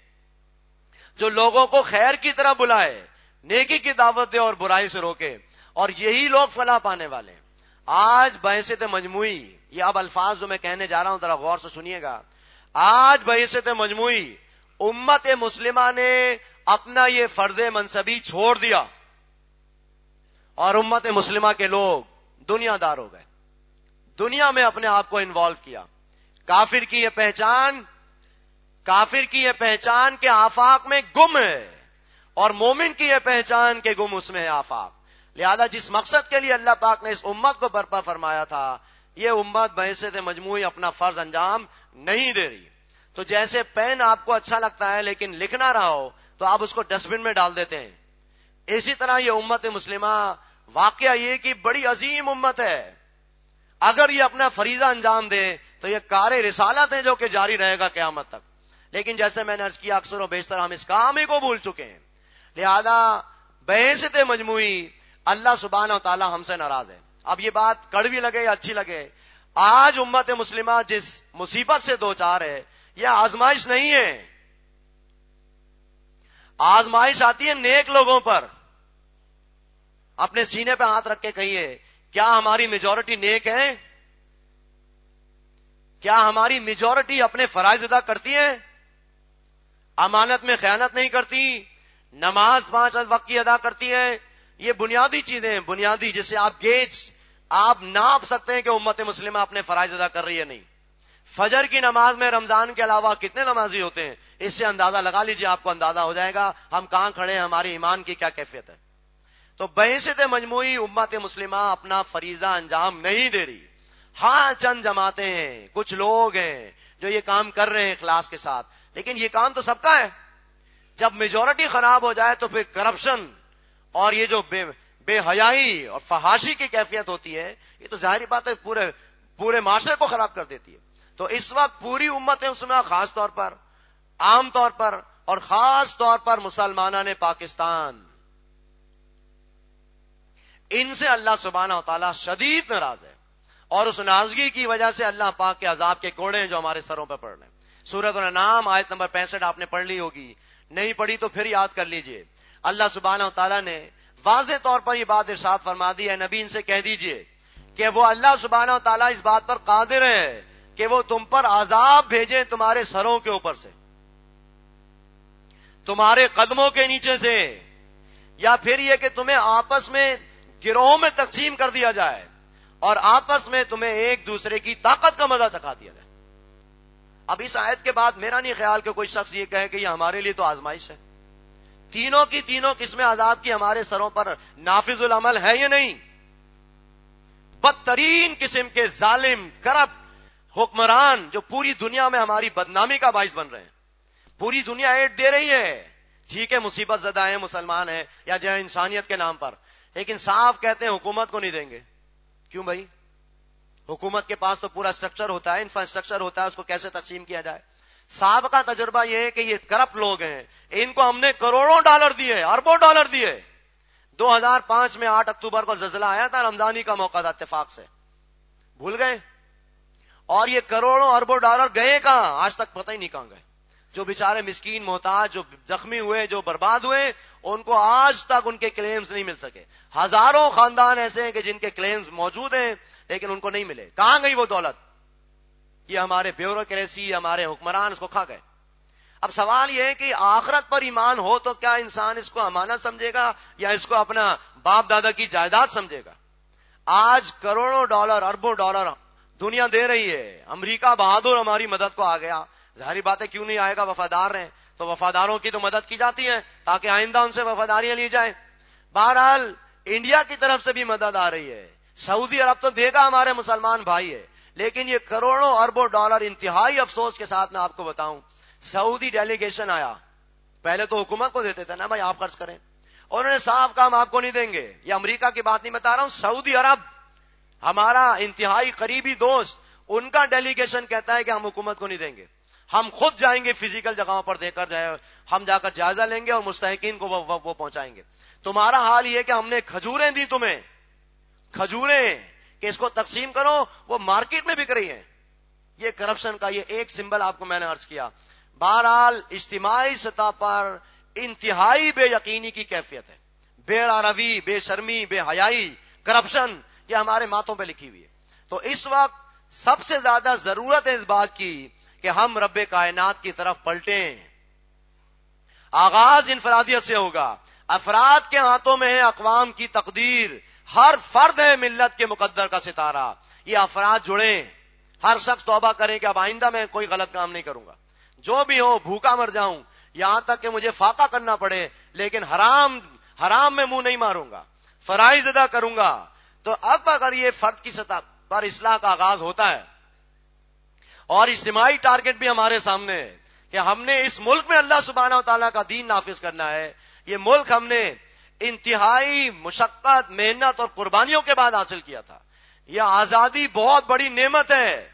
جو لوگوں کو خیر کی طرف بلائے, نیکی کی دعوت دے اور برائی سے روکے, اور یہی لوگ فلاح پانے والے ہیں. آج بحثیت مجموعی, یہ اب الفاظ جو میں کہنے جا رہا ہوں ذرا غور سے سنیے گا, آج بحثیت مجموعی امت مسلمہ نے اپنا یہ فرض منصبی چھوڑ دیا اور امت مسلمہ کے لوگ دنیا دار ہو گئے، دنیا میں اپنے آپ کو انوالو کیا. کافر کی یہ پہچان کہ آفاق میں گم ہے، اور مومن کی یہ پہچان کہ گم اس میں ہے آفاق. لہذا جس مقصد کے لیے اللہ پاک نے اس امت کو برپا فرمایا تھا، یہ امت بحیثیت مجموعی اپنا فرض انجام نہیں دے رہی. تو جیسے پین آپ کو اچھا لگتا ہے لیکن لکھ نہ رہا ہو تو آپ اس کو ڈسٹ بن میں ڈال دیتے ہیں، اسی طرح یہ امت مسلمہ واقعہ یہ کہ بڑی عظیم امت ہے. اگر یہ اپنا فریضہ انجام دے تو یہ کار رسالت ہے جو کہ جاری رہے گا قیامت تک. لیکن جیسے میں نے عرض کیا، اکثر و بیشتر ہم اس کام ہی کو بھول چکے ہیں. لہذا بحیثیت مجموعی اللہ سبحانہ و تعالی ہم سے ناراض ہے. اب یہ بات کڑوی لگے یا اچھی لگے، آج امت مسلمہ جس مصیبت سے دوچار ہے یہ آزمائش نہیں ہے. آزمائش آتی ہے نیک لوگوں پر. اپنے سینے پہ ہاتھ رکھ کے کہیے، کیا ہماری میجورٹی نیک ہے؟ کیا ہماری میجورٹی اپنے فرائض ادا کرتی ہے؟ امانت میں خیانت نہیں کرتی، نماز 5 وقت کی ادا کرتی ہے؟ یہ بنیادی چیزیں ہیں، بنیادی جسے آپ ناپ سکتے ہیں کہ امت مسلمہ اپنے فرائض ادا کر رہی ہے نہیں. فجر کی نماز میں رمضان کے علاوہ کتنے نمازی ہوتے ہیں؟ اس سے اندازہ لگا لیجئے، آپ کو اندازہ ہو جائے گا ہم کہاں کھڑے ہیں، ہماری ایمان کی کیا کیفیت ہے. تو بحیثیت مجموعی امت مسلمہ اپنا فریضہ انجام نہیں دے رہی. ہاں چند جماعتیں ہیں، کچھ لوگ ہیں جو یہ کام کر رہے ہیں اخلاص کے ساتھ، لیکن یہ کام تو سب کا ہے. جب میجورٹی خراب ہو جائے تو پھر کرپشن اور یہ جو بے حیائی اور فحاشی کی کیفیت ہوتی ہے، یہ تو ظاہری بات ہے پورے معاشرے کو خراب کر دیتی ہے. تو اس وقت پوری امت مسلمہ خاص طور پر، عام طور پر اور خاص طور پر مسلمانان پاکستان، ان سے اللہ سبحانہ و تعالی شدید ناراض ہے. اور اس ناراضگی کی وجہ سے اللہ پاک کے عذاب کے کوڑے ہیں جو ہمارے سروں پہ پڑ رہے ہیں. سورۃ الانعام آیت نمبر 65 آپ نے پڑھ لی ہوگی، نہیں پڑھی تو پھر یاد کر لیجئے. اللہ سبحانہ و تعالی نے واضح طور پر یہ بات ارشاد فرما دی ہے، نبی ان سے کہہ دیجئے کہ وہ اللہ سبحانہ و تعالی اس بات پر قادر ہے کہ وہ تم پر عذاب بھیجے تمہارے سروں کے اوپر سے، تمہارے قدموں کے نیچے سے، یا پھر یہ کہ تمہیں آپس میں گروہوں میں تقسیم کر دیا جائے اور آپس میں تمہیں ایک دوسرے کی طاقت کا مزہ چکھا دیا جائے. اب اس آیت کے بعد میرا نہیں خیال کہ کوئی شخص یہ کہے کہ یہ ہمارے لیے تو آزمائش ہے. تینوں کی تینوں قسمیں عذاب کی ہمارے سروں پر نافذ العمل ہے یا نہیں؟ بدترین قسم کے ظالم کرپٹ حکمران جو پوری دنیا میں ہماری بدنامی کا باعث بن رہے ہیں. پوری دنیا ایڈ دے رہی ہے، ٹھیک ہے مصیبت زدہ ہیں، مسلمان ہیں یا جو انسانیت کے نام پر، لیکن صاف کہتے ہیں حکومت کو نہیں دیں گے. کیوں بھائی؟ حکومت کے پاس تو پورا سٹرکچر ہوتا ہے، انفراسٹرکچر ہوتا ہے، اس کو کیسے تقسیم کیا جائے. سابقہ تجربہ یہ ہے کہ یہ کرپٹ لوگ ہیں، ان کو ہم نے کروڑوں ڈالر دیے، اربوں ڈالر دیے. 2005 میں 8 اکتوبر کو زلزلہ آیا تھا، رمضانی کا موقع تھا، اتفاق سے بھول گئے. اور یہ کروڑوں اربوں ڈالر گئے کہاں؟ آج تک پتہ ہی نہیں کہاں گئے. جو بیچارے مسکین محتاج، جو زخمی ہوئے، جو برباد ہوئے، ان کو آج تک ان کے کلیمز نہیں مل سکے. ہزاروں خاندان ایسے ہیں کہ جن کے کلیمز موجود ہیں لیکن ان کو نہیں ملے. کہاں گئی وہ دولت؟ یہ ہمارے بیوروکریسی، ہمارے حکمران اس کو کھا گئے. اب سوال یہ ہے کہ آخرت پر ایمان ہو تو کیا انسان اس کو امانت سمجھے گا یا اس کو اپنا باپ دادا کی جائیداد سمجھے گا؟ آج کروڑوں ڈالر، اربوں ڈالر دنیا دے رہی ہے. امریکہ بہادر ہماری مدد کو آ گیا. ظاہری بات ہے کیوں نہیں آئے گا، وفادار رہیں تو وفاداروں کی تو مدد کی جاتی ہے تاکہ آئندہ ان سے وفاداریاں لی جائیں. بہرحال انڈیا کی طرف سے بھی مدد آ رہی ہے. سعودی عرب تو دے گا، ہمارے مسلمان بھائی ہے، لیکن یہ کروڑوں اربوں ڈالر، انتہائی افسوس کے ساتھ میں آپ کو بتاؤں، سعودی ڈیلیگیشن آیا. پہلے تو حکومت کو دیتے تھے نا بھائی آپ خرچ کریں، انہوں نے صاف کہا ہم آپ کو نہیں دیں گے. یہ امریکہ کی بات نہیں بتا رہا ہوں، سعودی عرب ہمارا انتہائی قریبی دوست، ان کا ڈیلیگیشن کہتا ہے کہ ہم حکومت کو نہیں دیں گے، ہم خود جائیں گے فزیکل جگہوں پر، دے کر جائے، ہم جا کر جائزہ لیں گے اور مستحقین کو وہ پہنچائیں گے. تمہارا حال یہ کہ ہم نے کھجوریں دی تمہیں، کھجوریں کہ اس کو تقسیم کرو، وہ مارکیٹ میں بک رہی ہیں. یہ کرپشن کا یہ ایک سمبل آپ کو میں نے عرض کیا. بہرحال اجتماعی سطح پر انتہائی بے یقینی کی کیفیت ہے، بے روی، بے شرمی، بے حیائی، کرپشن، یہ ہمارے ماتھوں پہ لکھی ہوئی ہے. تو اس وقت سب سے زیادہ ضرورت ہے اس بات کی کہ ہم رب کائنات کی طرف پلٹیں. آغاز انفرادیت سے ہوگا. افراد کے ہاتھوں میں ہے اقوام کی تقدیر. ہر فرد ہے ملت کے مقدر کا ستارہ. یہ افراد جڑیں, ہر شخص توبہ کرے کہ اب آئندہ میں کوئی غلط کام نہیں کروں گا, جو بھی ہو بھوکا مر جاؤں, یہاں تک کہ مجھے فاقہ کرنا پڑے, لیکن حرام میں منہ نہیں ماروں گا, فرائض ادا کروں گا. تو اب اگر یہ فرد کی سطح پر اصلاح کا آغاز ہوتا ہے, اور اجتماعی ٹارگٹ بھی ہمارے سامنے ہے کہ ہم نے اس ملک میں اللہ سبحانہ و تعالیٰ کا دین نافذ کرنا ہے. یہ ملک ہم نے انتہائی مشقت, محنت اور قربانیوں کے بعد حاصل کیا تھا. یہ آزادی بہت بڑی نعمت ہے,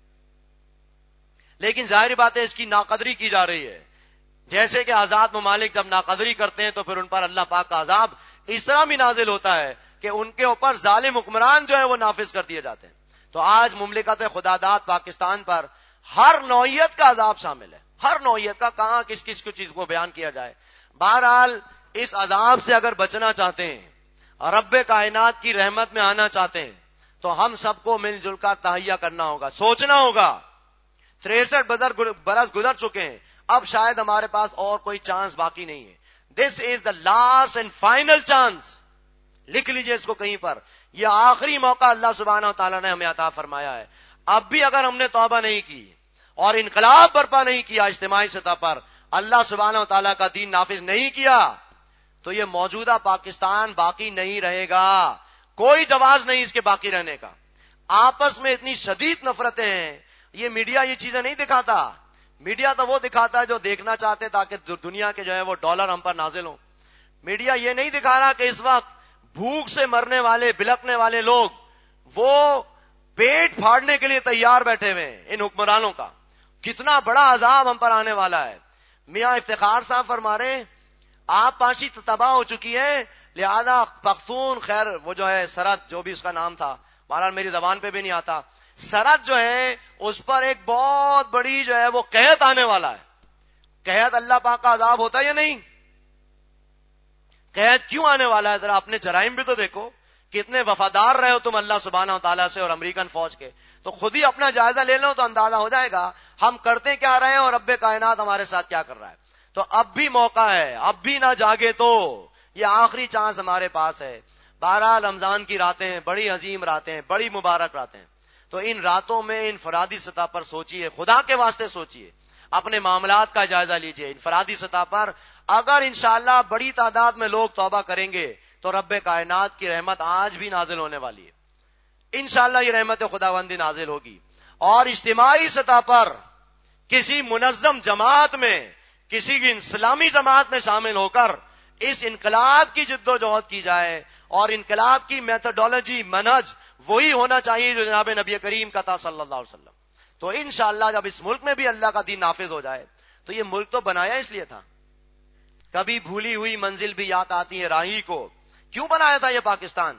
لیکن ظاہری بات ہے اس کی ناقدری کی جا رہی ہے. جیسے کہ آزاد ممالک جب ناقدری کرتے ہیں تو پھر ان پر اللہ پاک کا عذاب اس طرح بھی نازل ہوتا ہے کہ ان کے اوپر ظالم حکمران جو ہے وہ نافذ کر دیے جاتے ہیں. تو آج مملکت خدا داد پاکستان پر ہر نوعیت کا عذاب شامل ہے, ہر نوعیت کا. کہاں کس کس چیز کو بیان کیا جائے. بہرحال اس عذاب سے اگر بچنا چاہتے ہیں, رب کائنات کی رحمت میں آنا چاہتے ہیں, تو ہم سب کو مل جل کر تہیہ کرنا ہوگا, سوچنا ہوگا. 63 برس گزر چکے ہیں, اب شاید ہمارے پاس اور کوئی چانس باقی نہیں ہے. This is the last and final chance. لکھ لیجئے اس کو کہیں پر, یہ آخری موقع اللہ سبحانہ و تعالیٰ نے ہمیں عطا فرمایا ہے. اب بھی اگر ہم نے توبہ نہیں کی اور انقلاب برپا نہیں کیا اجتماعی سطح پر, اللہ سبحانہ و تعالیٰ کا دین نافذ نہیں کیا, تو یہ موجودہ پاکستان باقی نہیں رہے گا. کوئی جواز نہیں اس کے باقی رہنے کا. آپس میں اتنی شدید نفرتیں ہیں. یہ میڈیا یہ چیزیں نہیں دکھاتا. میڈیا تو وہ دکھاتا ہے جو دیکھنا چاہتے تاکہ دنیا کے جو ہے وہ ڈالر ہم پر نازل ہوں. میڈیا یہ نہیں دکھا رہا کہ اس وقت بھوک سے مرنے والے, بلکنے والے لوگ وہ پیٹ پھاڑنے کے لیے تیار بیٹھے ہوئے ہیں. ان حکمرانوں کا کتنا بڑا عذاب ہم پر آنے والا ہے. میاں افتخار صاحب فرما رہے آپ پانچی تباہ ہو چکی ہے, لہذا پختون خیر وہ جو ہے سرحد جو بھی اس کا نام تھا, بہرحال میری زبان پہ بھی نہیں آتا, سرحد جو ہے اس پر ایک بہت بڑی جو ہے وہ قحط آنے والا ہے. قحط اللہ پاک کا عذاب ہوتا ہے یا نہیں؟ قحط کیوں آنے والا ہے؟ ذرا اپنے جرائم بھی تو دیکھو, کتنے وفادار رہے ہو تم اللہ سبحانہ و تعالیٰ سے اور امریکن فوج کے. تو خود ہی اپنا جائزہ لے لو تو اندازہ ہو جائے گا ہم کرتے کیا رہے ہیں اور رب کائنات ہمارے ساتھ کیا کر رہا ہے. تو اب بھی موقع ہے, اب بھی نہ جاگے تو یہ آخری چانس ہمارے پاس ہے. بہرحال رمضان کی راتیں ہیں, بڑی عظیم راتیں ہیں, بڑی مبارک راتیں ہیں. تو ان راتوں میں انفرادی سطح پر سوچئے, خدا کے واسطے سوچئے, اپنے معاملات کا جائزہ لیجئے. انفرادی سطح پر اگر انشاءاللہ بڑی تعداد میں لوگ توبہ کریں گے تو رب کائنات کی رحمت آج بھی نازل ہونے والی ہے. انشاءاللہ یہ رحمت خداوندی نازل ہوگی. اور اجتماعی سطح پر کسی منظم جماعت میں, کسی کی اسلامی جماعت میں شامل ہو کر اس انقلاب کی جد و جہد کی جائے. اور انقلاب کی میتھڈولوجی, منہج وہی ہونا چاہیے جو جناب نبی کریم کا تھا صلی اللہ علیہ وسلم. تو انشاءاللہ جب اس ملک میں بھی اللہ کا دین نافذ ہو جائے, تو یہ ملک تو بنایا اس لیے تھا. کبھی بھولی ہوئی منزل بھی یاد آتی ہے راہی کو. کیوں بنایا تھا یہ پاکستان؟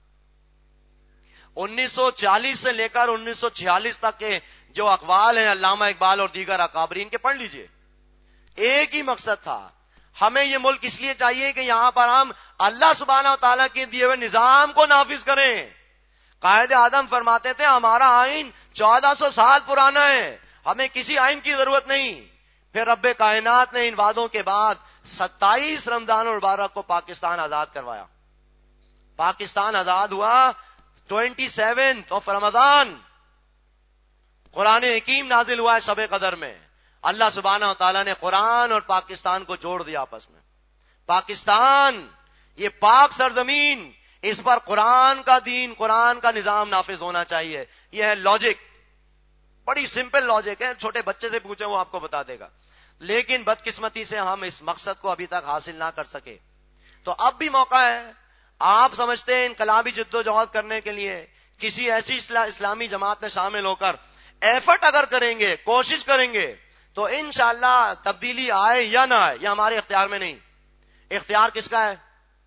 1940 سے لے کر 1946 تک کے جو اقوال ہیں علامہ اقبال اور دیگر اکابرین کے, پڑھ لیجئے. ایک ہی مقصد تھا, ہمیں یہ ملک اس لیے چاہیے کہ یہاں پر ہم اللہ سبحانہ و تعالیٰ کے دیے ہوئے نظام کو نافذ کریں. قائد اعظم فرماتے تھے ہمارا آئین 1400 سال پرانا ہے, ہمیں کسی آئین کی ضرورت نہیں. پھر رب کائنات نے ان وعدوں کے بعد 27 رمضان المبارک کو پاکستان آزاد کروایا. پاکستان آزاد ہوا 27 رمضان. قرآن حکیم نازل ہوا ہے شب قدر میں. اللہ سبحانہ و تعالیٰ نے قرآن اور پاکستان کو جوڑ دیا آپس میں. پاکستان یہ پاک سرزمین, اس پر قرآن کا دین, قرآن کا نظام نافذ ہونا چاہیے. یہ ہے لاجک, بڑی سمپل لاجک ہے, چھوٹے بچے سے پوچھیں وہ آپ کو بتا دے گا. لیکن بدقسمتی سے ہم اس مقصد کو ابھی تک حاصل نہ کر سکے. تو اب بھی موقع ہے. آپ سمجھتے ہیں انقلابی جد و جہد کرنے کے لیے کسی ایسی اسلامی جماعت میں شامل ہو کر ایفرٹ اگر کریں گے, کوشش کریں گے, تو انشاءاللہ تبدیلی آئے یا نہ آئے یہ ہمارے اختیار میں نہیں. اختیار کس کا ہے؟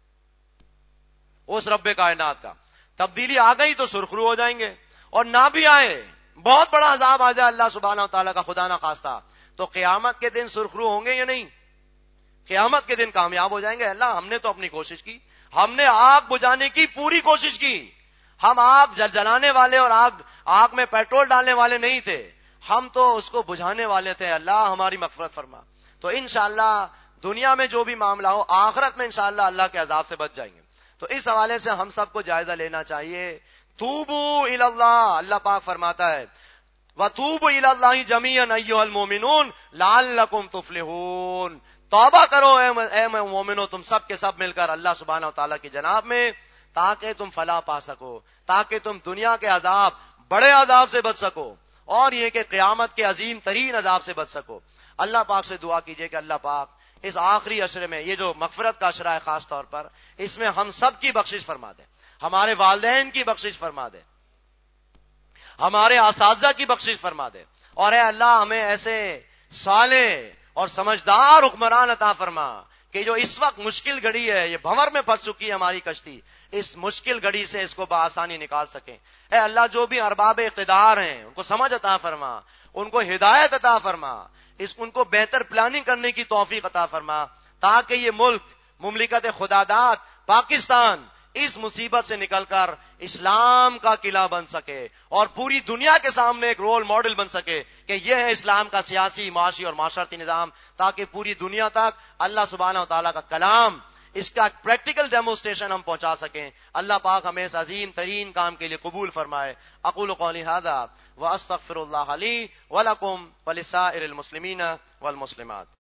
اس رب کائنات کا. تبدیلی آ گئی تو سرخرو ہو جائیں گے, اور نہ بھی آئے, بہت بڑا عذاب آ جائے اللہ سبحانہ و تعالیٰ کا خدا نہ خواستہ, تو قیامت کے دن سرخرو ہوں گے یا نہیں؟ قیامت کے دن کامیاب ہو جائیں گے. اللہ ہم نے تو اپنی کوشش کی, ہم نے آگ بجھانے کی پوری کوشش کی. ہم آگ جلانے والے اور آگ میں پیٹرول ڈالنے والے نہیں تھے, ہم تو اس کو بجھانے والے تھے. اللہ ہماری مغفرت فرما. تو انشاءاللہ دنیا میں جو بھی معاملہ ہو، آخرت میں انشاءاللہ اللہ کے عذاب سے بچ جائیں گے. تو اس حوالے سے ہم سب کو جائزہ لینا چاہیے. توبو الی اللہ، اللہ پاک فرماتا ہے وَتُوبُوا إِلَى اللَّهِ جَمِيعًا أَيُّهَا الْمُؤْمِنُونَ لَعَلَّكُمْ تُفْلِحُونَ. توبہ کرو اے مومنو، تم سب کے سب مل کر اللہ سبحانہ وتعالی کی جناب میں، تاکہ تم فلاح پا سکو، تاکہ تم دنیا کے عذاب، بڑے عذاب سے بچ سکو، اور یہ کہ قیامت کے عظیم ترین عذاب سے بچ سکو. اللہ پاک سے دعا کیجئے کہ اللہ پاک اس آخری عشرے میں، یہ جو مغفرت کا عشرہ ہے خاص طور پر، اس میں ہم سب کی بخشش فرما دے، ہمارے والدین کی بخشش فرما دے، ہمارے اساتذہ کی بخشش فرما دے، اور اے اللہ ہمیں ایسے صالح اور سمجھدار حکمران عطا فرما کہ جو اس وقت مشکل گھڑی ہے، یہ بھنور میں پھنس چکی ہے ہماری کشتی، اس مشکل گھڑی سے اس کو بآسانی نکال سکیں. اے اللہ جو بھی ارباب اقتدار ہیں ان کو سمجھ عطا فرما، ان کو ہدایت عطا فرما، ان کو بہتر پلاننگ کرنے کی توفیق عطا فرما، تاکہ یہ ملک مملکت خداداد پاکستان اس مصیبت سے نکل کر اسلام کا قلعہ بن سکے اور پوری دنیا کے سامنے ایک رول ماڈل بن سکے کہ یہ ہے اسلام کا سیاسی، معاشی اور معاشرتی نظام، تاکہ پوری دنیا تک اللہ سبحانہ و تعالیٰ کا کلام، اس کا پریکٹیکل ڈیمونسٹریشن ہم پہنچا سکیں. اللہ پاک ہمیں اس عظیم ترین کام کے لیے قبول فرمائے. اقول قولی ھذا واستغفر اللہ لی ولکم ولسائر المسلمین والمسلمات.